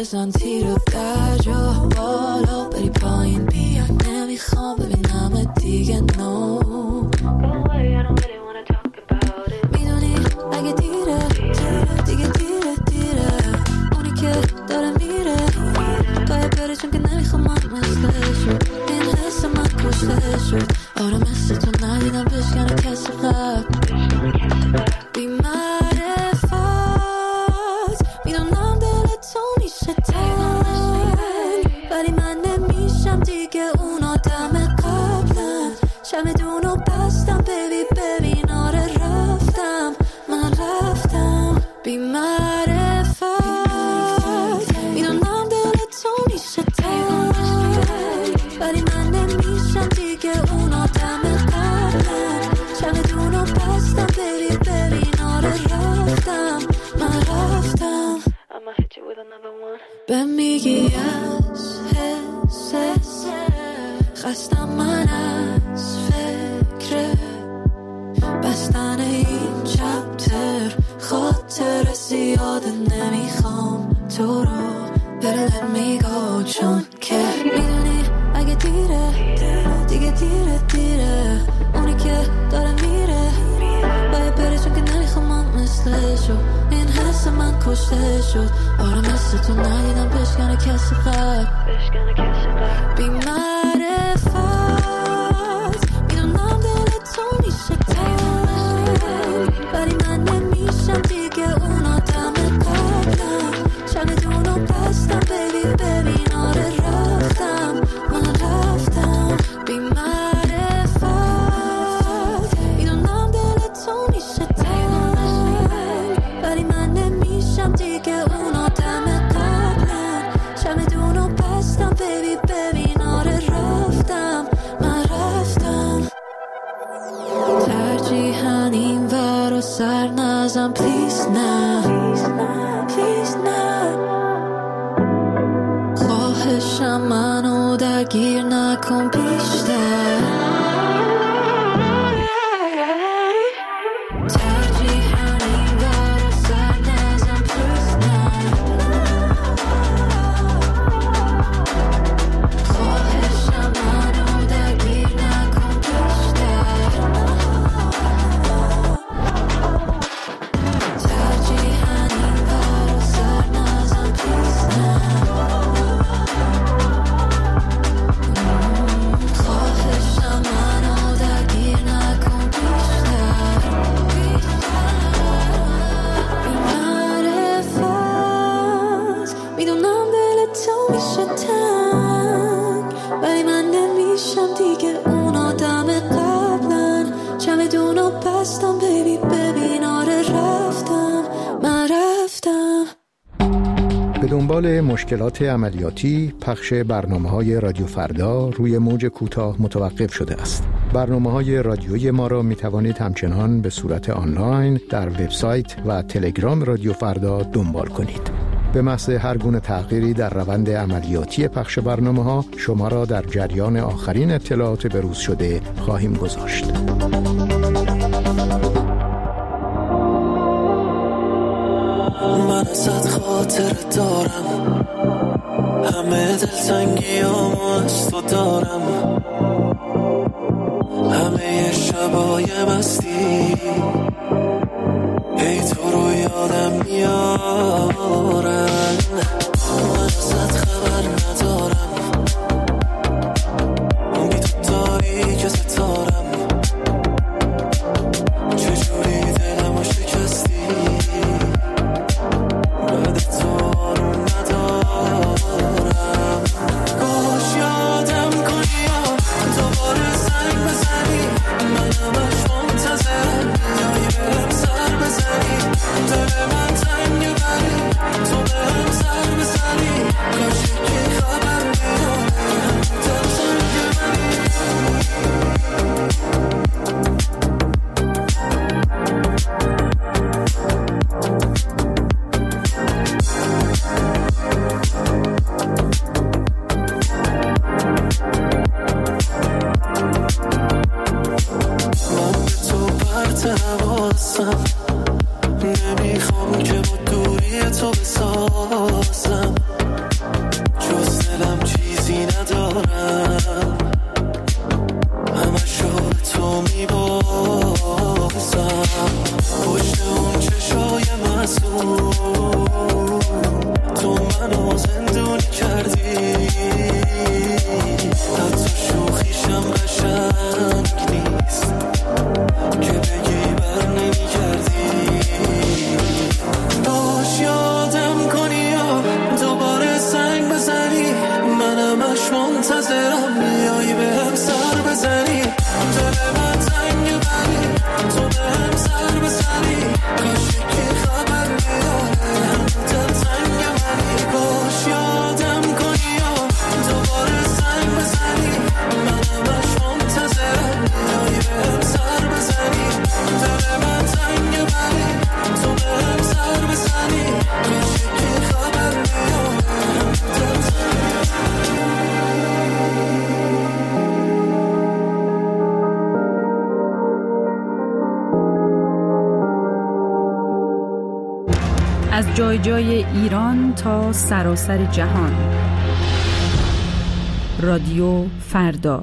بزن تیرو در جا بالا بری پایین بیا نمیخوام ببینم دیگه نو میدونی اگه دیره دیگه دیره اونی که داره میره باید بره چون که نمیخوام من مثلشو این حس من کشته شد آره مثل تو ندیدم بشکنه کسی قبل بی معرفت میدونم دل تو میشه تنگ ولی من نمیشم دیگه اون آدم قبلم چمدونو بستم بیبی ببین آره رفتم من رفتم بی معرفت میدونم دل تو میشه تنگ ولی من نمیشم دیگه اون آدم قبلم چمدونو بستم بیبی ببین آره رفتم من رفتم I'ma hit you with another one به میگی از حس خستم من از فکر بستن این چپتر خاطر زیاده نمیخوام تو رو بره let me go چون که میدونی اگه دیره دیگه دیره اونی که داره میره باید بره چون که نمیخوام من مثلشو این حس من کشته شد آره مثل تو ندیدم بشکنه کسی قبل بی معرفت میدونم دل تو میشه تنگ ولی من نمیشم دیگه اون آدم قبلم چمدونو بستم بیبی ببین آره رفتم من رفتم بی معرفت میدونم دل تو میشه تنگ ولی من نمیشم دیگه اون آدم قبلم چمدونو بستم بیبی ببین آره رفتم من رفتم ترجیحاً این ور و سر نزم پلیز نه خواهشم منو درگیر نکن بیشتر دنبال مشکلات عملیاتی پخش برنامه‌های رادیو فردا روی موج کوتاه متوقف شده است. برنامه‌های رادیویی ما را می‌توانید همچنان به صورت آنلاین در وبسایت و تلگرام رادیو فردا دنبال کنید. به محض هر گونه تغییری در روند عملیاتی پخش برنامه‌ها شما را در جریان آخرین اطلاعات بروز شده خواهیم گذاشت. من ازت خاطر دارم همه دلتنگیامو از تو دارم همه شبای مستی ای تو رو یادم میارن من ازت خبر ندارم بی تو تاریک ستارم چجوری دلمو شکستی نمیخوام که با دوری تو بسازم از جای جای ایران تا سراسر جهان. رادیو فردا.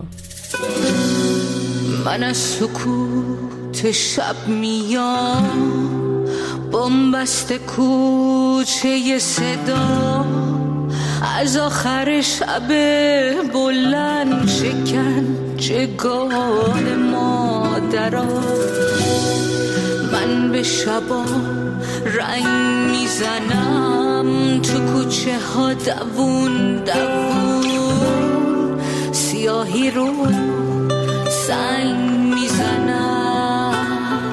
من از سکوت شب میام، بنبست کوچه صدا، از آخر شب بلند شکنجهگاه مادرها. من به شبا رنگ میزنم، تو کوچه ها دوون دوون، سیاهی رو سنگ میزنم،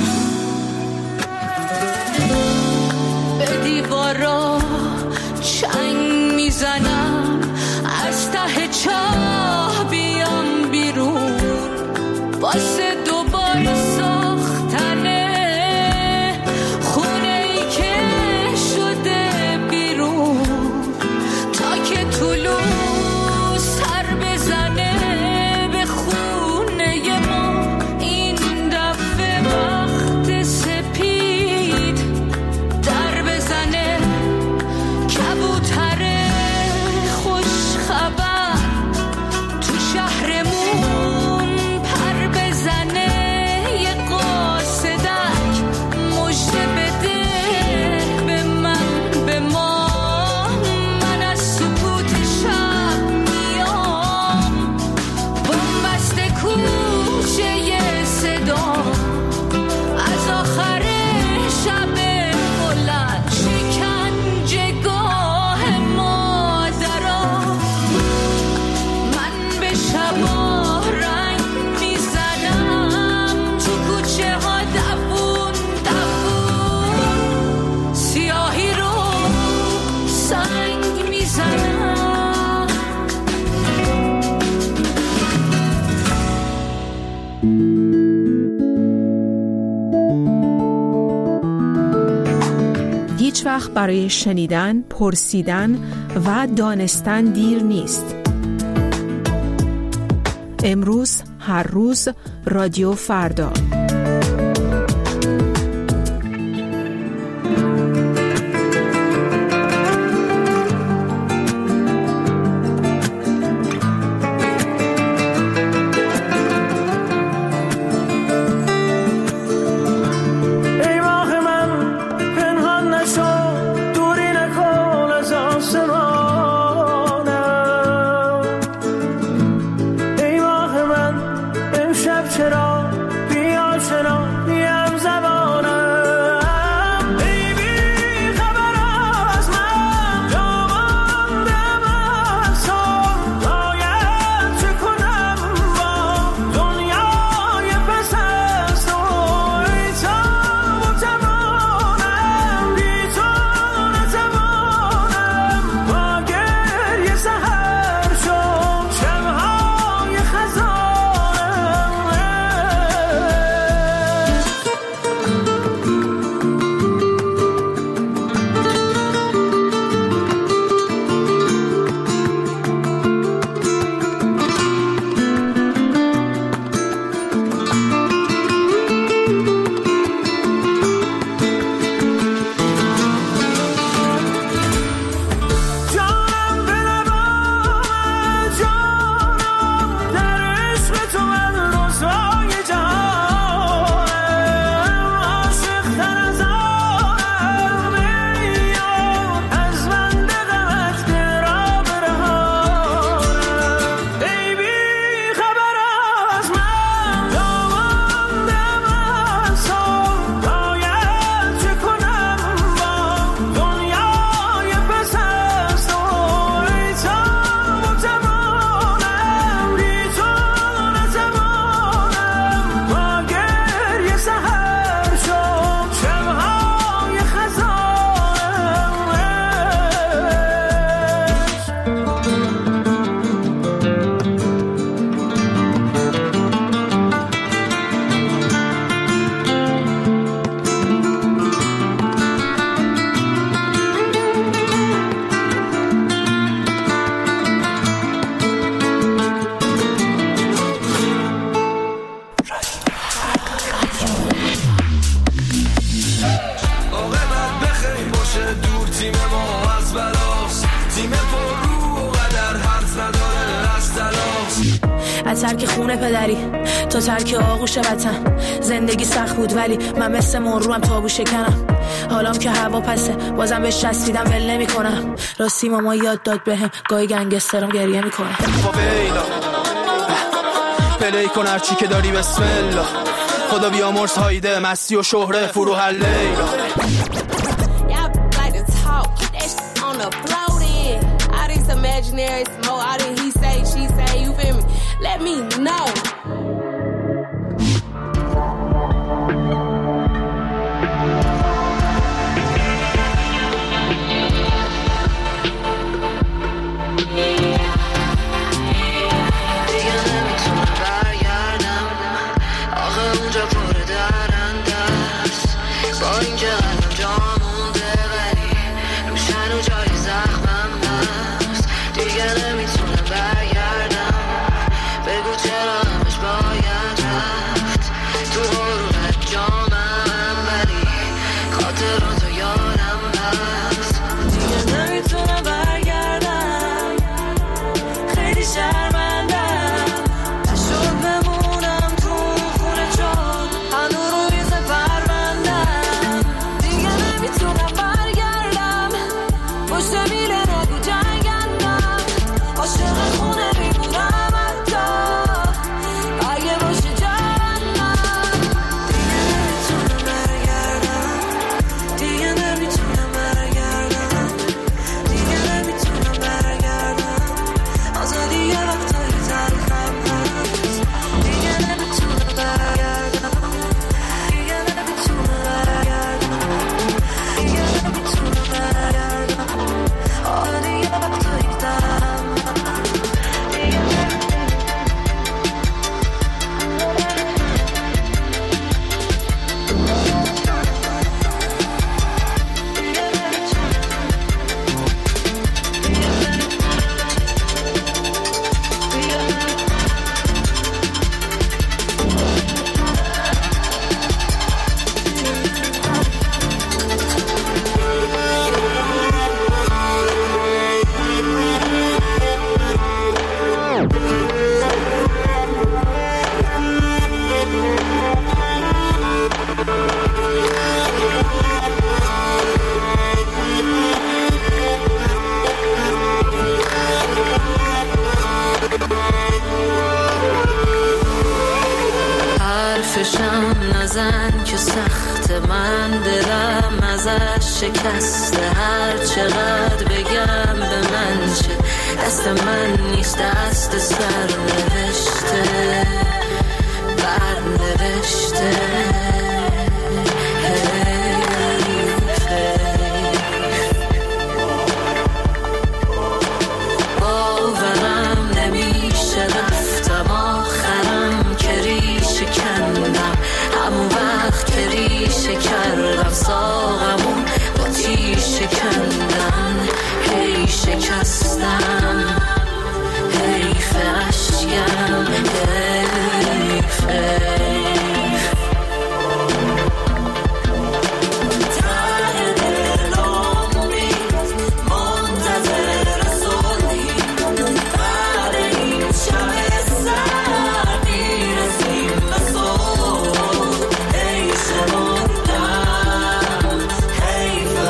به دیوارا چنگ میزنم، از ته چاه بیام بیرون واسه دوباره ساختنه خونه ای که شده بیرون، تا که طلوع سر بزنه به خونه ما. این دفعه وقت سپید در بزنه، کبوتر خوش خبر تو شهرمون پر بزنه، یه قاصدک مژده بده به من به ما. من از سکوت شب میام، بنبست کوچه صدا، از آخر شب بلند شکنجهگاه مادرها. من به شبا رنگ میزنم، تو کوچه ها دوون دوون، سیاهی رو سنگ میزنم. هیچ وقت برای شنیدن، پرسیدن و دانستن دیر نیست. امروز، هر روز، رادیو فردا. ای ماه من پنهان نشو، دوری نکن از آسمانم. ای ماه من امشب چرا بیا از ترک خونه پدری تا ترک آغوش وطن. زندگی سخت بود ولی من مثل مروم تابو شکنم. حالام که هوا پسه بازم بهش چسبیدم ول نمی کنم. راستی ماما یاد داد بهم گاهی گنگسترم گریه میکنه. پلی کن هرچی که داری بسم الله. خدا بیامرز هایده مستی و شهره فروح لیلا. Imaginary smoke, all that he say, she say, you feel me? Let me know. شکسته هر چقدر بگم به من چه دست من نیست دست سر نوشته بر نوشته باورم نمیشه رفتم آخرم که ریشه کندم همون وقت که ریشه کردم ساقمون شکندن هی شکستم حیف اشکم حیف ته دلم امید منتظر رسولی بعد این شب سر میرسیم به صبح ای شمردم حیف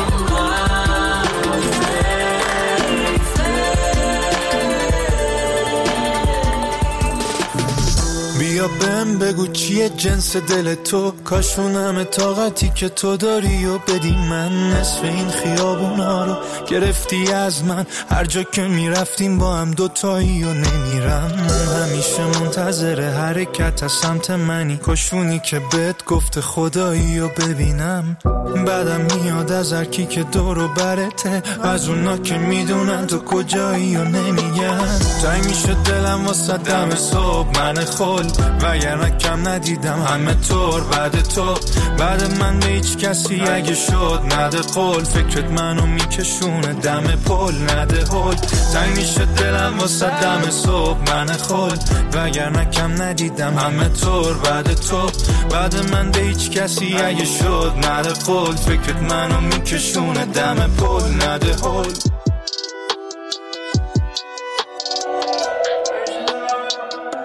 بیا بهم بگو چیه جنس دل تو کاشونم طاقتی که تو داری و بدی من نصف این خیابونا رو گرفتی از من هر جا که میرفتیم با هم دوتایی و نمیرم همیشه منتظر حرکت از سمت منی کاشونی که بهت گفته خدایی و ببینم بعدم میاد از هر کی که دور و برته از اونا که میدونن تو کجایی و نمیگن تنگ میشه دلم واسه دم صبح من خل وگرنه کم ندیدم همه طور بعد تو بعد من به هیچ کسی اگه شد نده قول فکرت منو میکشونه دم پل نده هل تنگ میشه دلم واسه دم صبح من خل وگرنه کم ندیدم همه طور بعد تو بعد من به هیچ کسی اگه شد نده قول فکرت منو میکشونه دم پل نده هل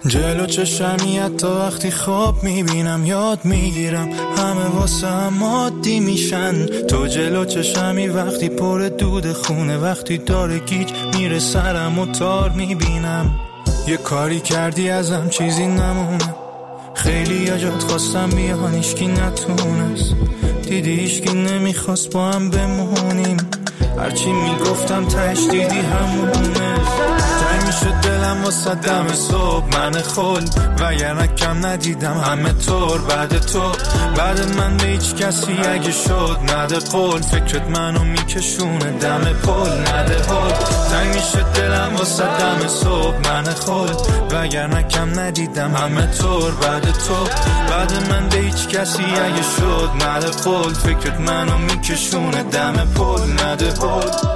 جلو چشمی حتی وقتی خواب میبینم یاد میگیرم همه واسه هم عادی میشن. تو جلو چشمی وقتی پر دود خونه، وقتی داره گیج میره سرم و تار میبینم. یه کاری کردی ازم چیزی نمونه، خیلی یا جات خواستم بیان ایشکی نتونست، دیدی ایشکی نمیخواست با هم بمونیم، هرچی میگفتم تش دیدی همونه. تای میشه دلم واسه دم صبح من خل، وگرنه کم ندیدم همه طور بعد تو. بعد من به هیچ کسی اگه شد نده قول، فکرت منو میکشونه دم پل نده هل. تای میشه دلم واسه دم صبح من خل، وگرنه کم ندیدم همه طور بعد تو. بعد من به هیچ کسی اگه شد نده قول، فکرت منو میکشونه دم پل نده هل.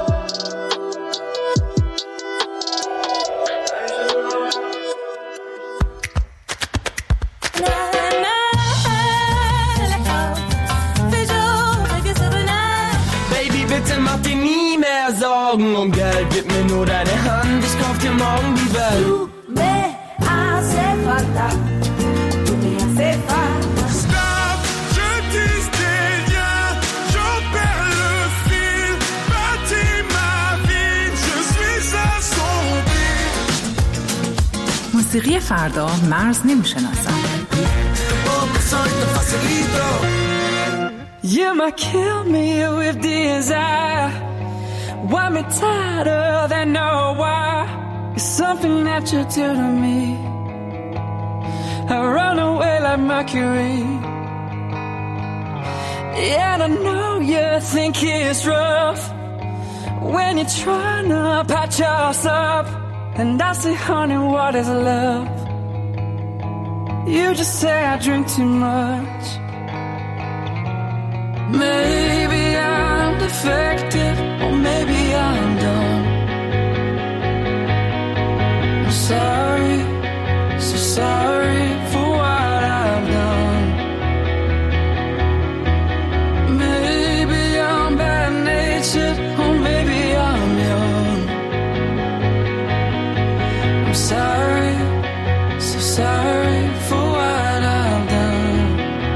Sorgen um Geld, gib mir nur deine Hand, ich kauf dir morgen die Welt. Tu me hace falta, tu me hace falta. Stop, je tisse des liens, j'en perds le fil, bâtis ma vie, je suis assombri. موسیقی فردا مرز نمیشناسن. You might kill me with desire, want me tighter than no why. It's something that you do to me. I run away like Mercury. Yeah, I know you think it's rough when you're trying to patch us up, and I say, honey, what is love? You just say I drink too much. Maybe I'm defective, or maybe I'm done. I'm sorry, so sorry for what I've done. Maybe I'm bad-natured, or maybe I'm young. I'm sorry, so sorry for what I've done.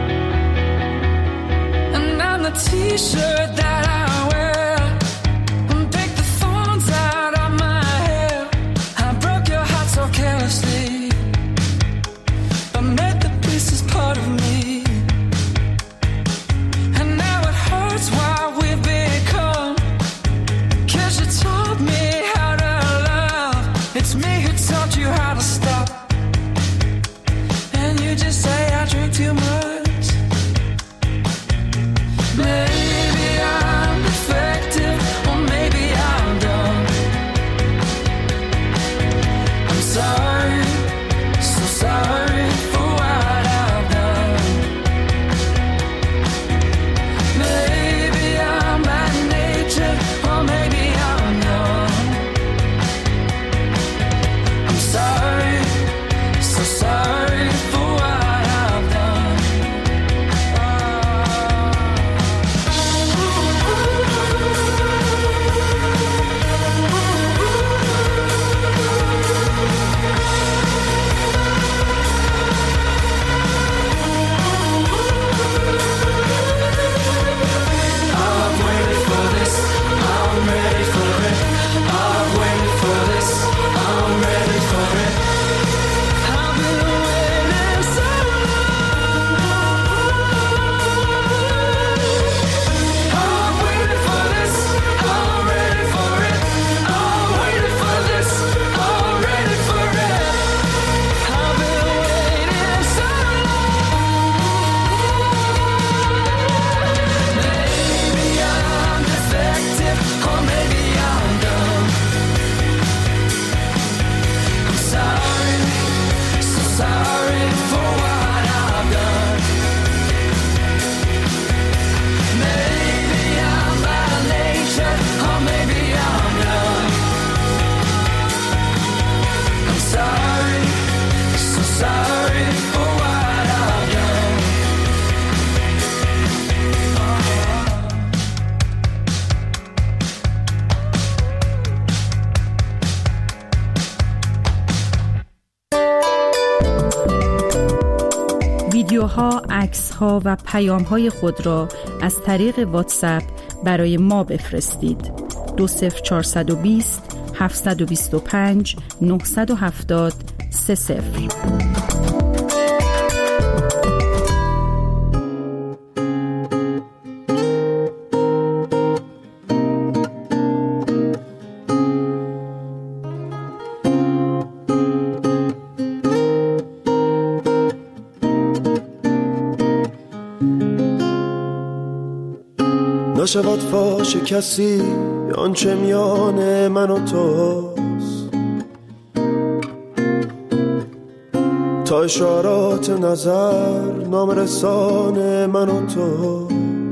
And I'm the t-shirt that I wear, and pick the thorns out of my hair. I broke your heart so carelessly, but made the pieces part of me. And now it hurts what we've become, 'cause you taught me how to love. It's me who taught you how to stop, and you just say I drink too much. Maybe ویدیوها، عکس‌ها و پیام‌های خود را از طریق واتساپ برای ما بفرستید. 20420 725 970 30. نشود فاش کسی آنچه میان من و توست، تا اشارات نظر نامرسان من و توست.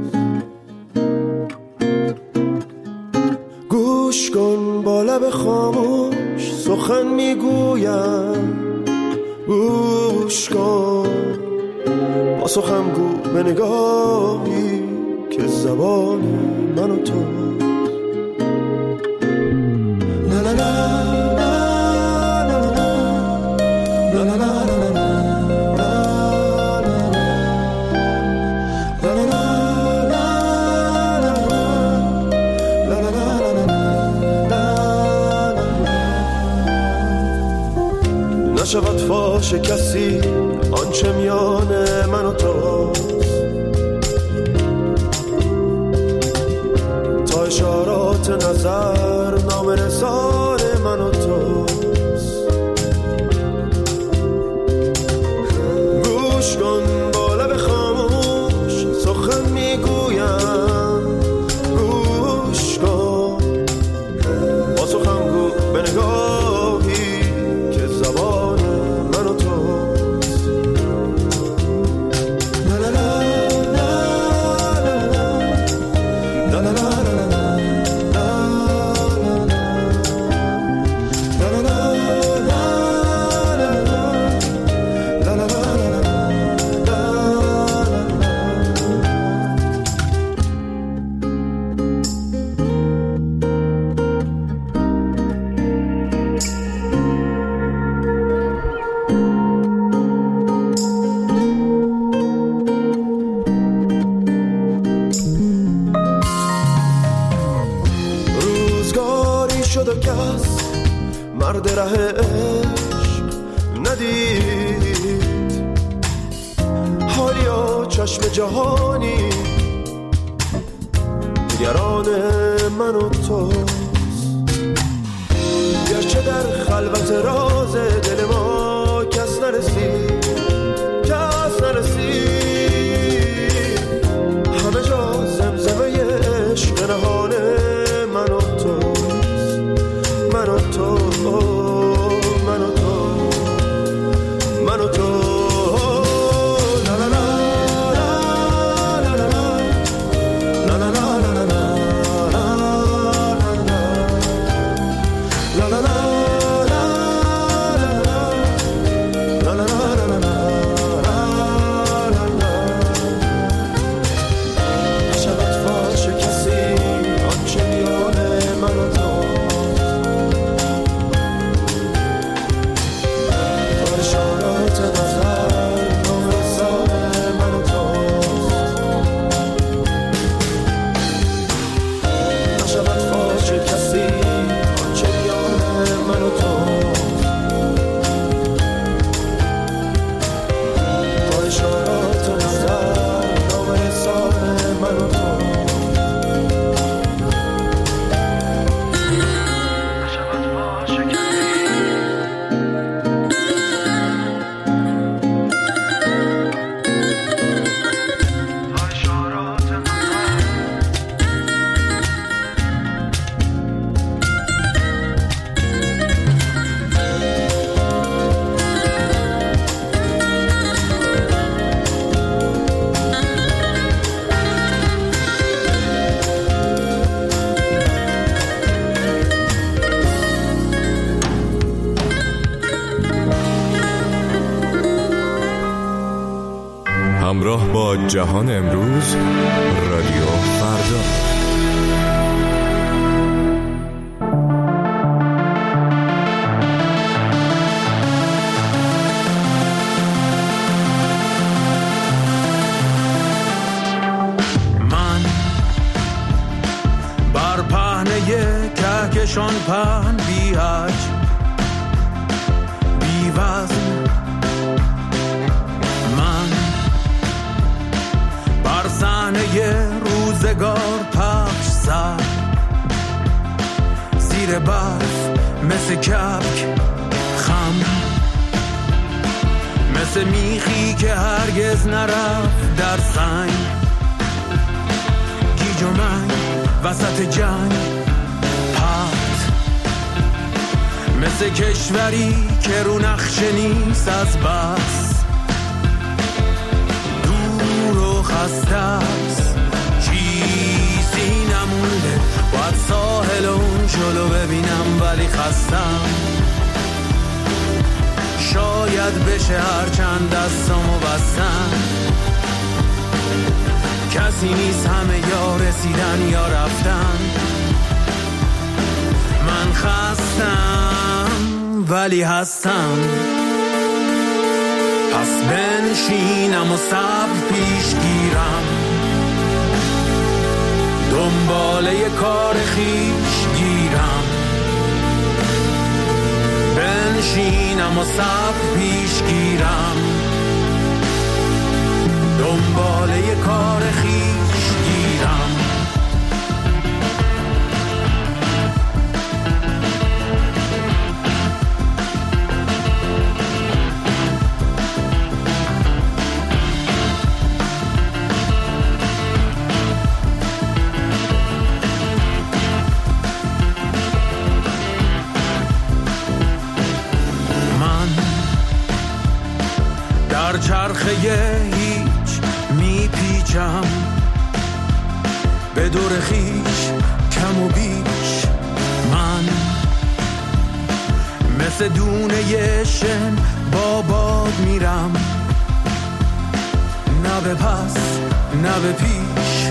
گوش کن با لب خاموش سخن میگویم، گوش کن با سخن گو به نگاهی که زبان من و تو. لا لا لا لا لا لا لا نشود فاش کسی آنچه میان من و توست، تا اشارات نظر نامرسان من و توست. گوش کن با لب خاموش سخن میگویم، گوش کن با سخن گو به نگاهی که زبان من و توست. لا لا لا لا لا لا مرد ره عشق ندید، حالیا چشم جهانی نگران من و توست. گرچه در خلوت راز دل ما کس نرسید، کس نرسید، همه جا زمزمه عشق نهان من و توست، من و تو، من و تو، من و تو. لا لا لا لا لا لا لا لا لا لا لا. همراه با جهان امروز، رادیو فردا. پهن بی حج بی وزن، من بر صحنه روزگار پخش سر زیر برف مثل کبک خم، مثل میخی که هرگز نرفت در سنگ، گیج و منگ وسط جنگ پرت، مثل کشوری که رو نقشه نیست از بس، دور و خسته است چیزی نمونده، باید ساحل اون جلو ببینم ولی خستم، شاید بشه هرچند دستامو بستم، کسی نیست همه یا رسیدن یا رفتن، من خستم ولی هستم، پس بنشینم و صبر پیش گیرم، دنباله کار خیش گیرم، بنشینم و صبر پیش گیرم، دنباله کار خیش گیرم. در چرخه هیچ میپیچم، به دور خیش کم و بیش، من مثل دونه شن با باد میرم، نه به پس نه به پیش،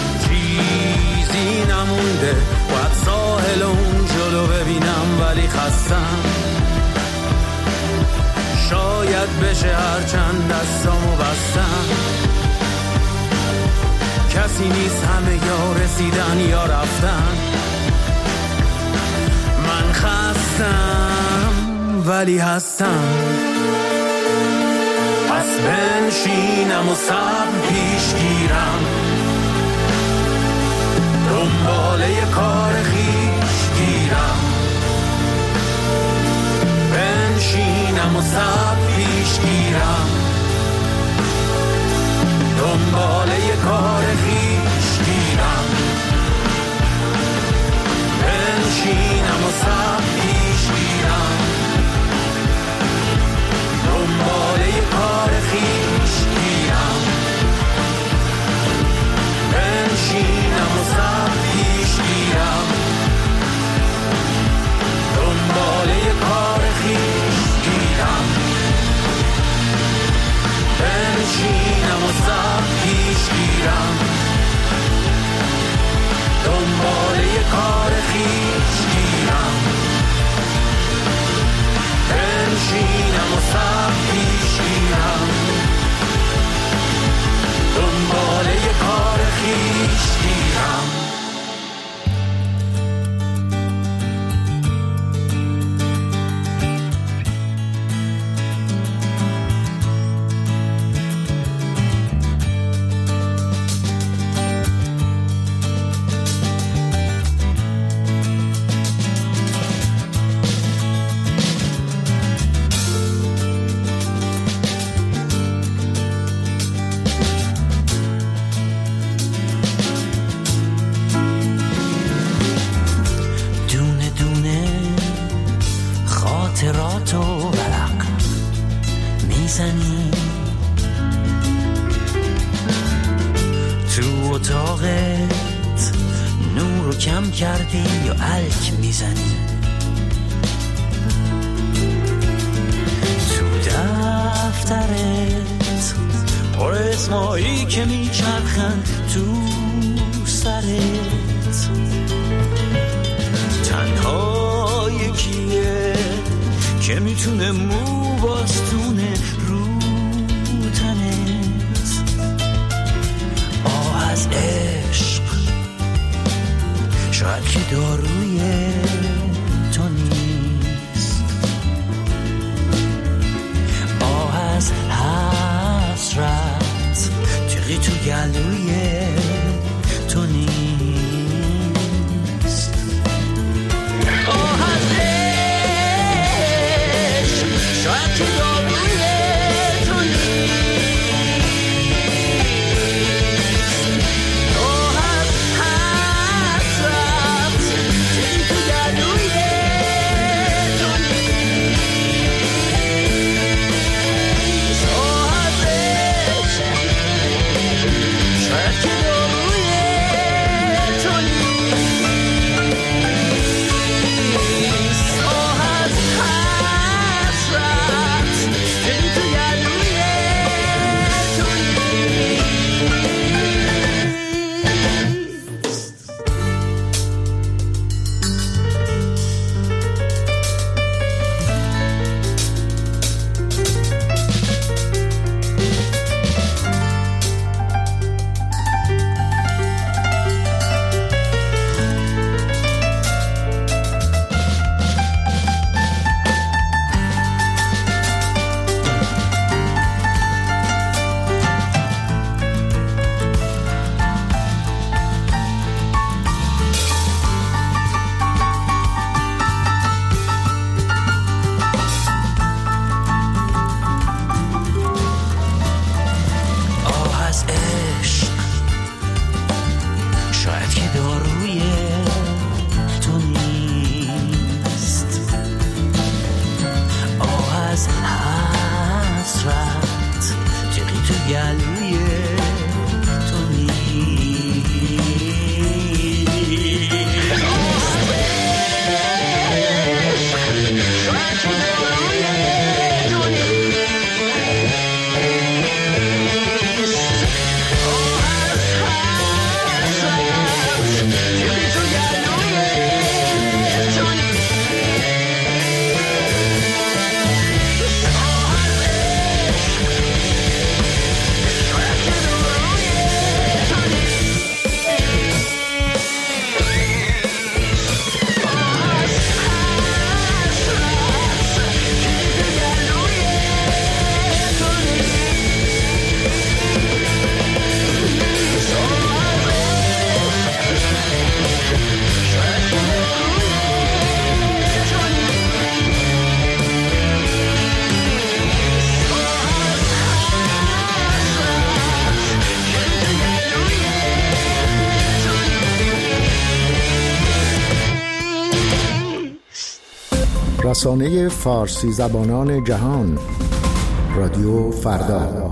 چیزی نمونده، باید ساحل اون جلو ببینم ولی خستم، شاید بشه هرچند دستامو بستم، کسی نیست همه یا رسیدن یا رفتن، من خستم ولی هستم، پس بنشینم و صبر پیش گیرم، دنباله کار خیش گیرم، بنشینم و صبر پیش گیرم، دنباله کار خیش گیرم، بنشینم و صبر پیش گیرم، دنباله کار خیش گیرم، بنشینم و صبر پیش گیرم، دنباله کار خیش گیرم، بنشینم و صبر پیش گیرم، دنباله کار خیش گیرم، بنشینم و صبر پیش گیرم، دنباله کار خیش گیرم. تو اتاقت نور رو کم کردی یا الک میزنی، تو دفترت پر اسمایی که میچرخن تو سرت، تنها یکیه که میتونه مو باستونه رو تنت، آه از عشق شاید که دارویه رسانه فارسی زبانان جهان، رادیو فردا.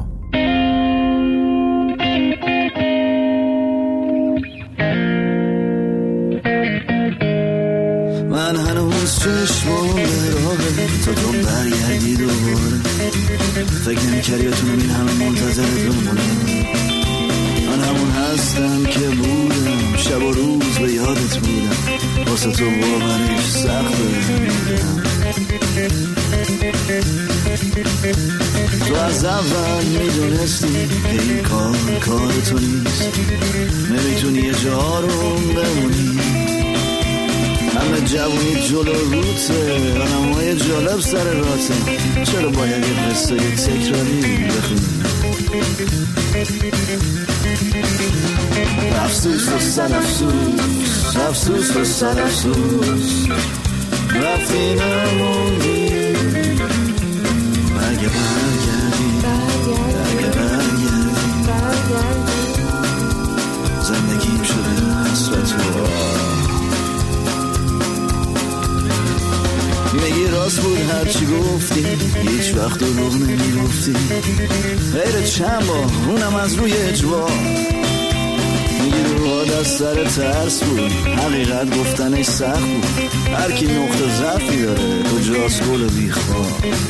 من هنوز چشمام به راهه تا تو برگردی دوباره. فکر نمی‌کردی بتونم این همه منتظرت بمونم. من همون هستم که بودم، شب و روز به یادت بودم. واسه تو باورش سخت بودم. تو از اول میدونستی که این کار تو نیست. نمیتونی یه جا رو بمونی. همه جوونی جلو روته، آنمای جالب سر راته. چرا باید یه قصه تکراری بخونی؟ افسوس و سر افسوس، افسوس و سر افسوس. رفتی نموندی. اگه برگردی، اگه برگردی، زندگیم شده حسرت و میگی راست بود هرچی گفتی، هیچ وقت دروغ نمیگفتی. غیر چند بار اونم از روی اجبار. میگی روحات از سر ترس بود، حقیقت گفتنش سخت بود. هر کی نقطه ضعفی داره کجاست گل بیخوار.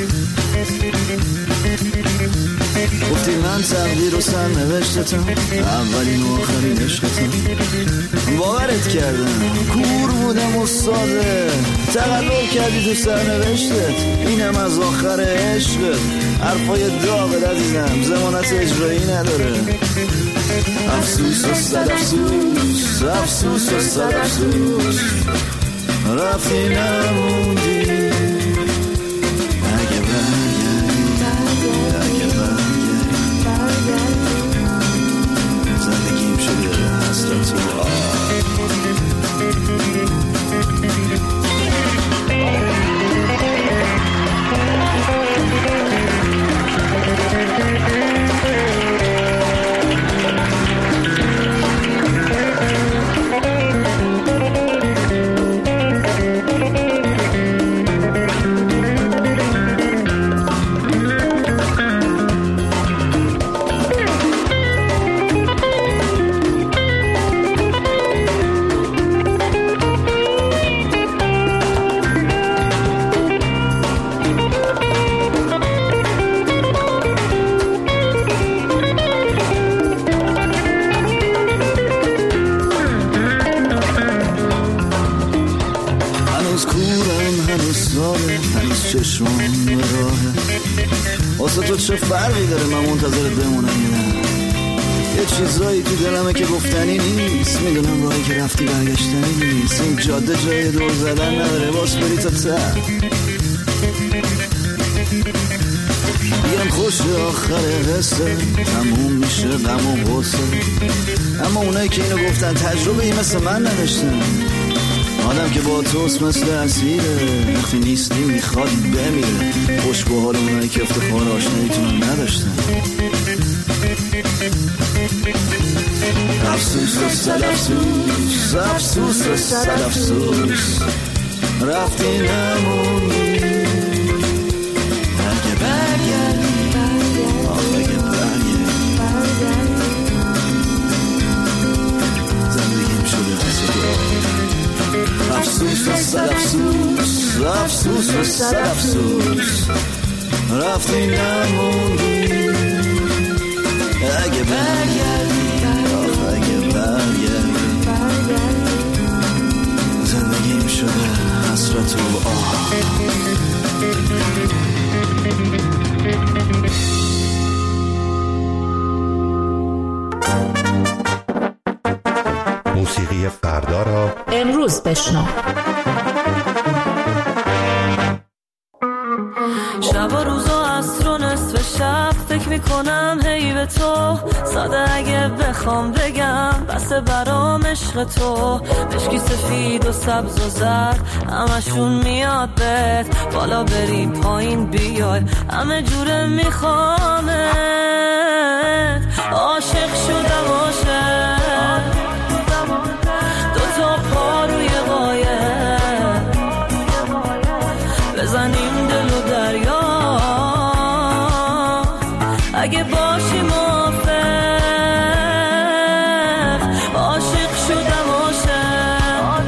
گفتی من تقدیر و سرنوشتتم، اولین و آخرین عشقتم. باورت کردم، کور بودم و ساده. تقلب کردی تو سرنوشتت، اینم از آخر عشقت. حرفای داغت عزیزم ضمانت اجرایی نداره. افسوس و صد افسوس، افسوس و صد افسوس. رفتی نموندی. اگه برگردی، اگه برگردی، زندگیم شده حسرت و چشمان به راهه. واسه تو چه فرقی داره من منتظرت بمونم یا نه؟ یه چیزایی تو دلمه که گفتنی نیست. میدونم راهی که رفتی برگشتنی نیست. این جاده جای دور زدن نداره، باز بری تا ته. بگم خوش آخر قصه، تموم میشه غم و غصه. اما اونایی که اینو گفتن تجربه ای مثل من نداشتن. آدم که با توست مثل اسیره، وقتی نیستی میخواد بمیره. خوش به حال اونایی که افتخار آشناییتون نداشتن. افسوس و صد افسوس، افسوس و صد افسوس. رفتی نموندی. اگه برگردی، اگه برگردی، زندگیم شده حسرت و افسوس و صد افسوس، افسوس و صد افسوس. رفتی نموندی. اگه برگردی، اگه برگردی، زندگیم شده حسرت و آه. موسیقی فردا را امروز بشنو. شب و روز و عصر و نصف شب فکر میکنم هی به تو. ساده اگه بخوام بگم بس برام عشق تو. مشکی سفید و سبز و زرد همشون میاد بهت. بالا بری پایین بیای همه جوره میخوامت. عاشق شدم عاشق، دوتا پا روی قایه. دل و دریا اگه باشی موافق عاشق شدم عاشق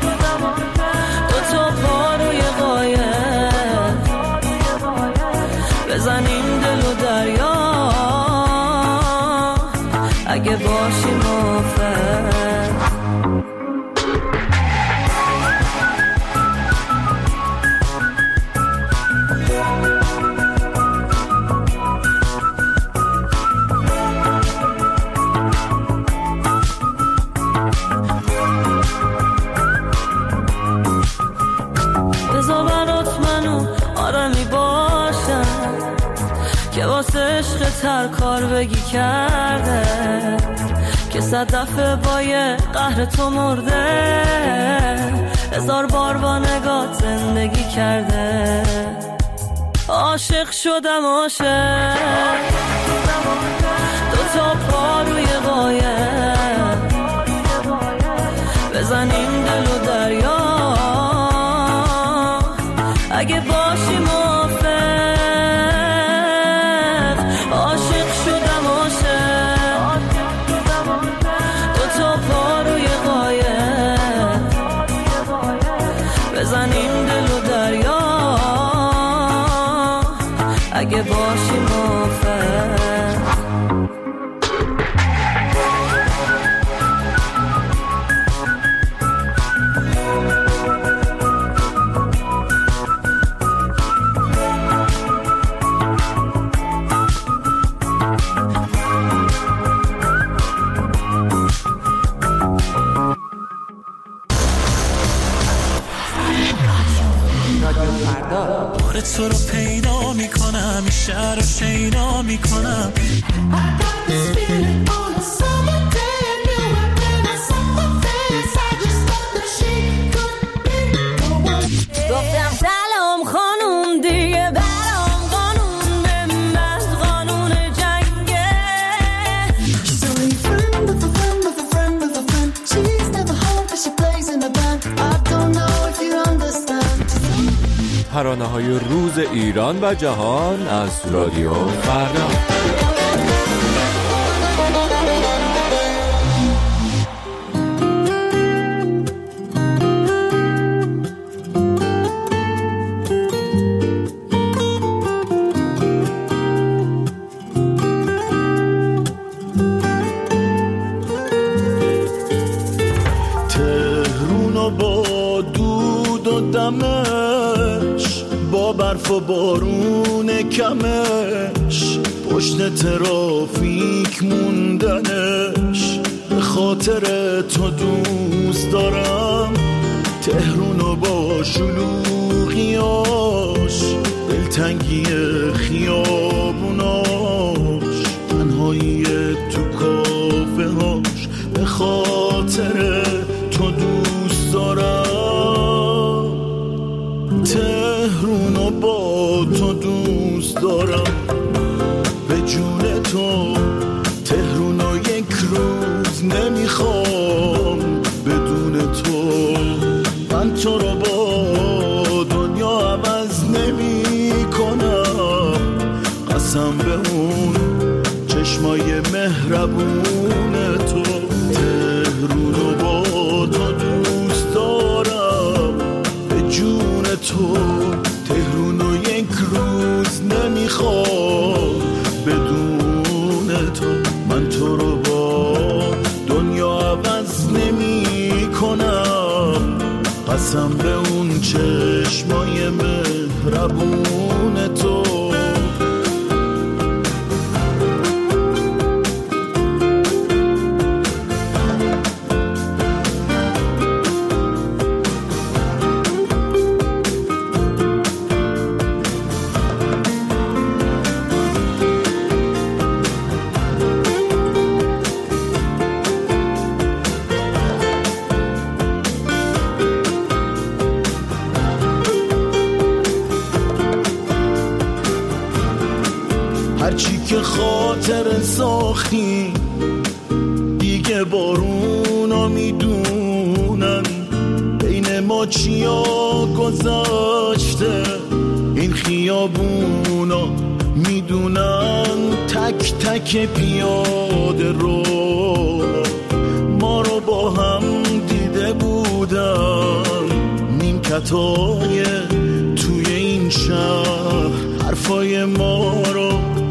دوتا پا روی قایق بزنیم دل و دریا اگه باشی موافق که واسه عشق تر کار بگی کرده که 100 دفعه با یه قهر تو مرده 1000 بار با نگات زندگی کرده عاشق شدم عاشق دوتا پا روی قایق بزنیم دل و دریا اگه باشی موافق عاشق شدم عاشق دوتا پا روی قایق بزنیم دل و دریا اگه باشی موافق تو رو پیدا میکنم این شهر رو شیدا میکنم گفتم سلام خانوم دیگه برام قانون به من قانون جنگه ترانه‌های روز ایران و جهان از رادیو فردا. تهرون با دود و دمش با برف و بارون کمش پشت ترافیک موندنش به خاطر تو دوست دارم تهرونو با شلوغیاش دلتنگی خیابوناش تنهایی تو کافه هاش به خاطر تو دوست دارم تهرونو با تو دوست دارم به جون تو تهرونو یک روز نمیخوام بدون تو من تو رو با دنیا عوض نمی کنم قسم به اون چشمای مهربون تو تهرونو با تو دوست دارم به جون تو تهرونو یک روز نمیخوام بدون تو من تو رو با دنیا عوض نمی کنم قسم به اون چشمای مهربون تو هرچی که خاطر ساختی دیگه بارونا میدونن بین ما چیا گذاشته این خیابونا میدونن تک تک پیاده رو ما رو با هم دیده بودن، نیمکتای توی این شهر حرفای ما رو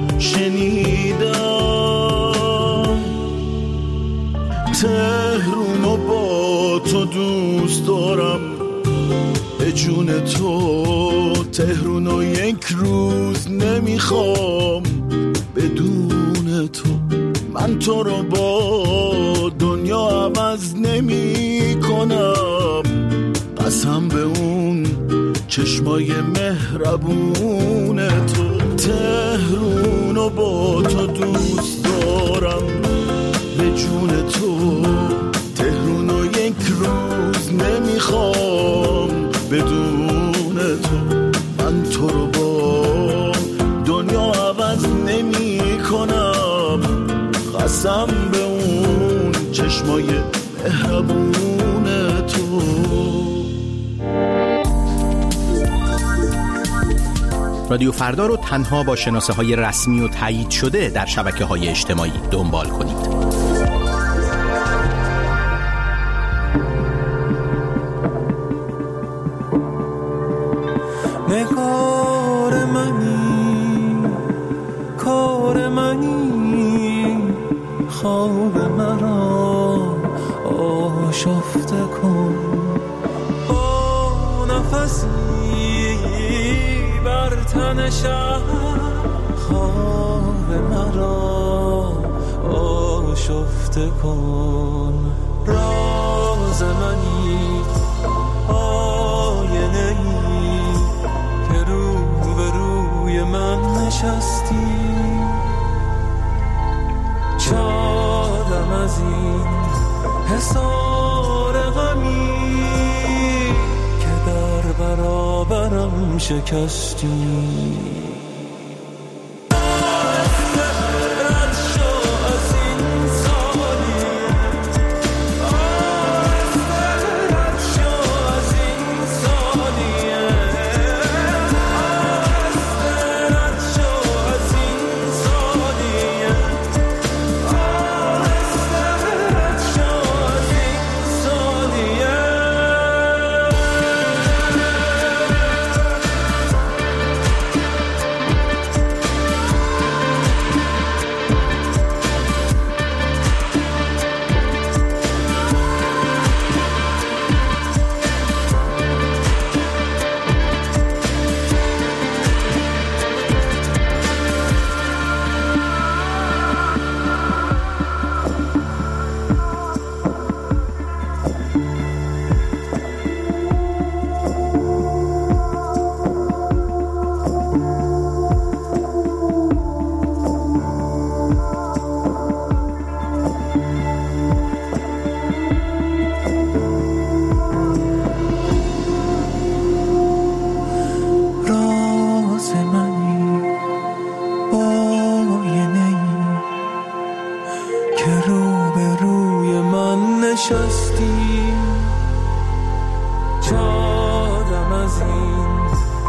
شنیدن. تهرونو با تو دوست دارم به جون تو، تهرونو یک روز نمیخوام بدون تو. من تو رو با دنیا عوض نمی کنم، قسم به اون چشمای مهربون تو. تهرونو با تو دوست دارم به جون تو، تهرونو یک روز نمیخوام بدون تو. من تو رو با دنیا عوض نمی کنم، قسم به اون چشمای مهربون تو. رادیو فردا رو تنها با شناسه‌های رسمی و تایید شده در شبکه‌های اجتماعی دنبال کنید. نگار منی، کار منی، خواب مرا آشفته کن. با نفسی بر تن شهر خواب مرا آشفته کن. راز منی، آینه ای که رو به روی من نشستی. شادم از این حصار غمی که در برابرم شکستی. نشستی. شادم از این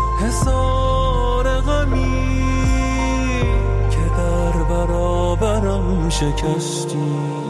حصار غمی که در برابرم شکستی.